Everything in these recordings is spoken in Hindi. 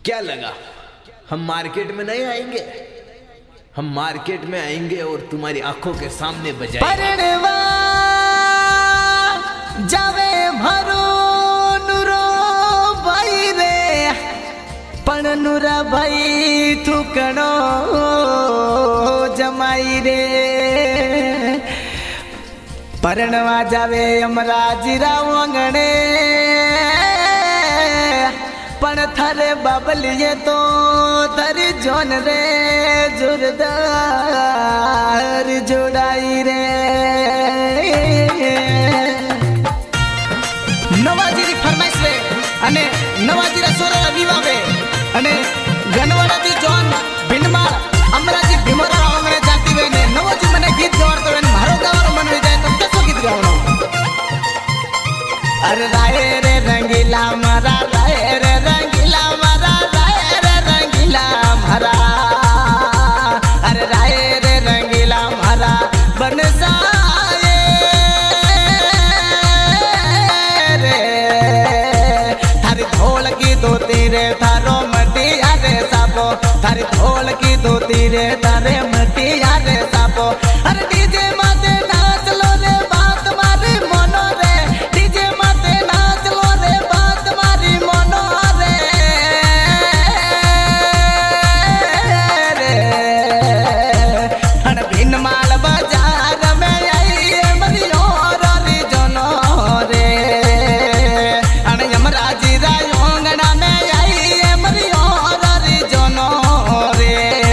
क्या लगा हम मार्केट में नहीं आएंगे? हम मार्केट में आएंगे और तुम्हारी आंखों के सामने बजाएंगे। जावे भरो नुरो भाई रे पण नुरा भाई थुकणो जमाई रे परણવા जावे यमराज राव अंगणे पण थारे बाबलिए तो थारी जोन रे जोरदार जोड़ाई रे नवाजीरी फरमाइश रे अने नवाजीरा सोरा विवावे अने गनवाड़ादी जोन भिनमाळ अमराजी भीमरा रावंगणे जाती वे ने नवाजी मने गीत गावतो वे मारो गावारो मन वे जाय तो कसो गीत गावनो अरे राय रे रंगीला मारा राय रे रंगीला मारा राय रे रंगीला मारा अरे राय रे रंगीला मारा बनसाए रे थारी ढोल की दो तीरे थारो मटिया रे सापो थारी ढोल की दो तीरे थारे मटिया रे सापो अरे डीजे माते नाच लो रे बात मारी मोनो रे डीजे माते नाच लो रे बात मारी मोनो रे अन भिन्न माल बाजार में आई मरियो री जोनो रे अन यमराजी रायोंगना में आई मरियो री जोनो रे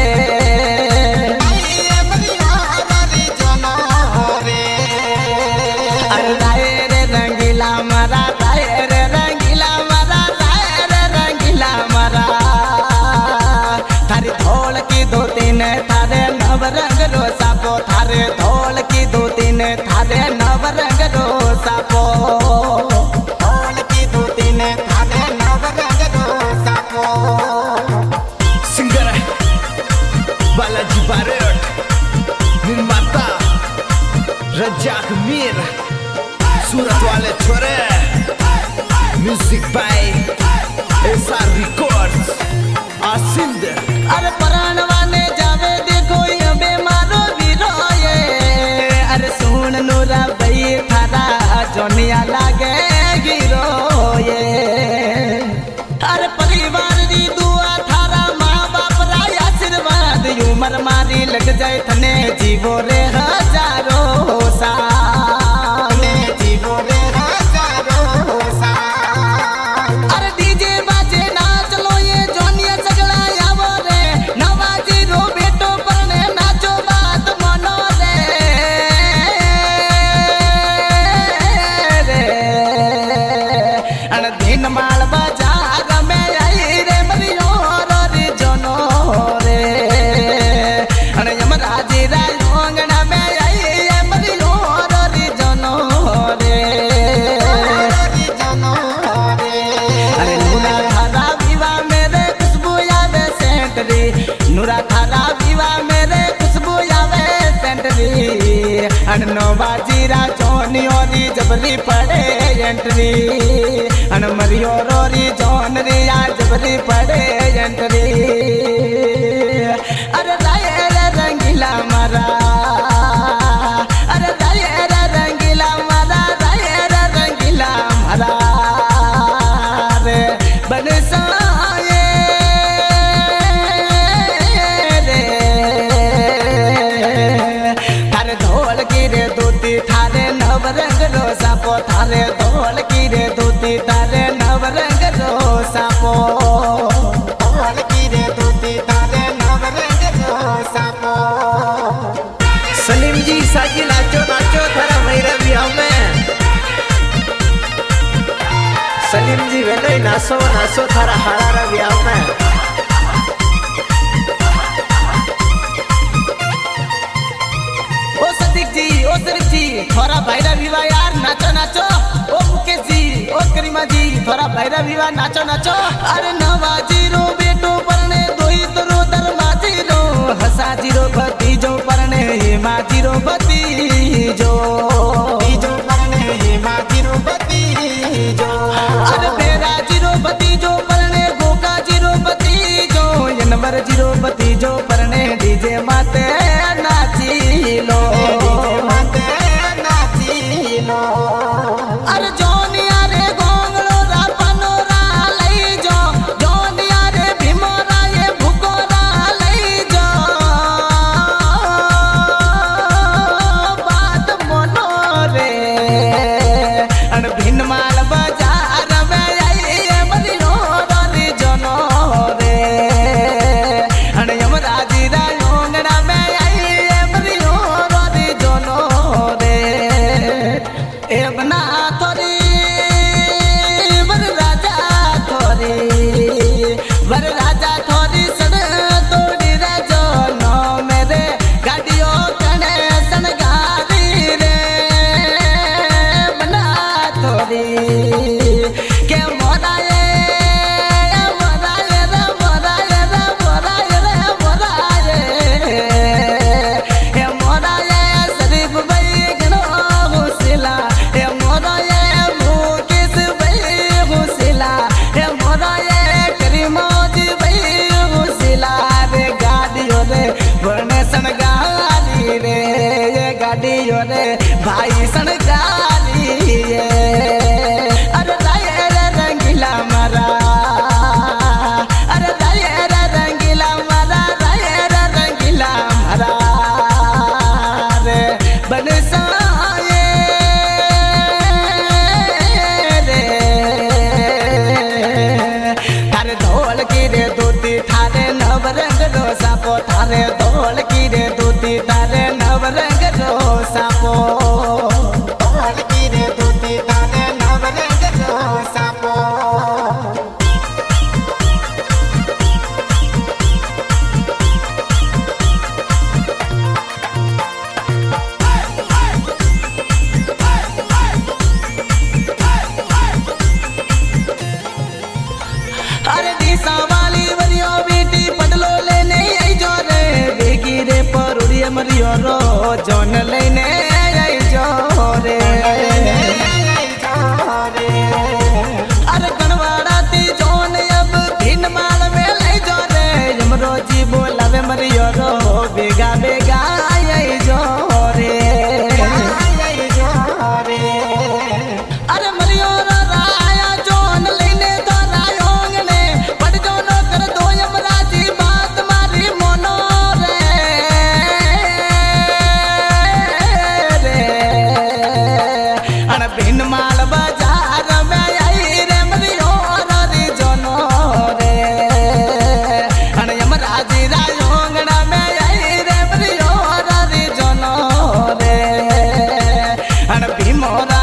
राय रे रंगीला मारा राय रे रंगीला मारा राय रे रंगीला मारा थारी ढोल की दो तीन थारे नव रंग रो सापो थारे ढोल की दो तीन थारे नव रंग रो सापो ढोल की दो तीन थारे नव रंग रो सापो सिंगर बालाजी बारेट, निर्माता रजाक मीर, सूरत वाले छोरे, music by SR records, Asind. अरे परानवा ने जावे देखो ये मारो वीरोये अरे सुन नूरा भाई थारा जोनिया लागे गिरोये अरे परिवार दी दुआ थारा माँ बाप रा आशीर्वाद उमर मारी लग जाए थने जीवो रे हजारों साल जीवो रे हजारों साल अरे डीजे बाजे नाच लो ये जोनिया सगड़ा आवो रे नवाजी रो बेटो परने नाचो बात मनो रे अन दिन माल बाजार में आई रे मरियो री जोनो रे अन यमराजी रायोंगना में आई मरियो री जोनो रे अरे नूरा थारा विवाह मेरे खुशबू आवे सेंटरी नूरा थारा विवाह मेरे खुशबू आवे सेंटरी अन नवाजी रा जोनी ओरी जबरी पड़े एंट्री अन मरियो रोरी जोन री आ जबरी पड़े एंट्री अरे राय रे रंगीला मारा अरे राय रे रंगीला मारा राय रे रंगीला मारा रे बनसाए रे थारे ढोल की रे दूती थारे नव रंग रो सापो थारे ढोल की रे दूती थारे नव रंग रो सापो ढोल की रे दूती थारे नव रंग रो सापो सलीम जी साजी नाचो नाचो थारा भैरवी हमें सलीम जी वे नहीं नाचो नाचो थारा हरारा भी हमें ओ सदीक जी ओ शरीफ जी थोड़ा भैरव विवाह यार नाचो नाचो ओ मुकेश जी ओ करीमा जी थोड़ा भैरव विवाह नाचो नाचो अरे नवाजी रो बेटो परने दोई तरो दरमाजी रो हसाजी रो भतीजो परने माजी रो भतीजो भतीजो परने माजी रो भतीजो अरे बेराजी रो भतीजो परने गोका जी रो भतीजो रे भाई सनकारी अरे राय रे रंगीला मारा अरे राय रे रंगीला मारा राय रे रंगीला मारा रे बनसाए रे थारे धोल की रे दूती थारे नवरंग रोसा पो थारे धोल की रे दूती थारे नवरंग रोसा पो धोल की रे दूती थारे नवरंग रोसा पो अरे दिशा वाली वरियो बेटी पटलो लेने आई जो रे बेगी रे परुड़िया मरियो रो जोन लेने आई जो रे अरे कणवाड़ा ती जोन अब भिन माल में लाई जो रे यमरो जी बोलावे मरियो रो बेगा बेगा आई जो रे अरे मरियो रो राया जोन लेने तो रायोंग ने पड़ जो नो कर दो यमराजी बात मारी मोनो रे अन बिन माल बाजार में आई रे मरियो री जोनो रे अन यमराजी रायोंग में आई रे मरियो री जोनो रे अन भीमोरा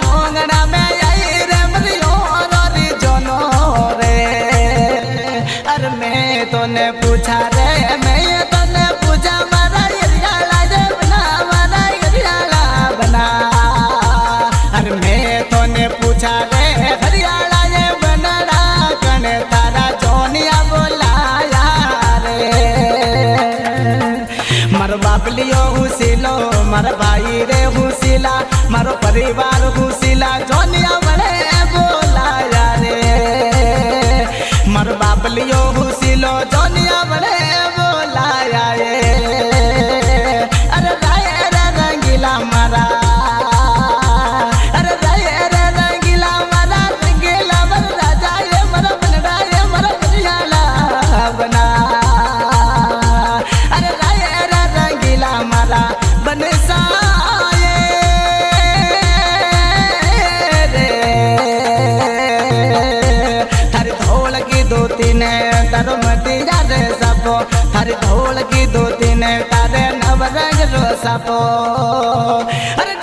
तोने पूछा रे मैं तोने पूछा मारा यरियाला जे बना मारा यरियाला बना अरे मैं तोने पूछा रे हरियाला जे बनड़ा कने तारा जोनिया बोलाया रे मारो बाप लियो हुसिलो मारा भाई रे हुसिला मारो परिवार हुसिला जोनिया बड़े बोलाया रे मारो बाप लियो हुसिलो जोनिया बड़े बोलाया अरे राय रे रंगीला मारा अरे राय रे रंगीला मारा रंगीला बर राजा ये मरा बनड़ा ये मरा बनियाला बना अरे राय रे रंगीला मारा बनसाए रे थारी धोल की दो तीन तारो मटिया रे सापो थारी धोल की दो तीन तारे नवरंग रो सापो अरे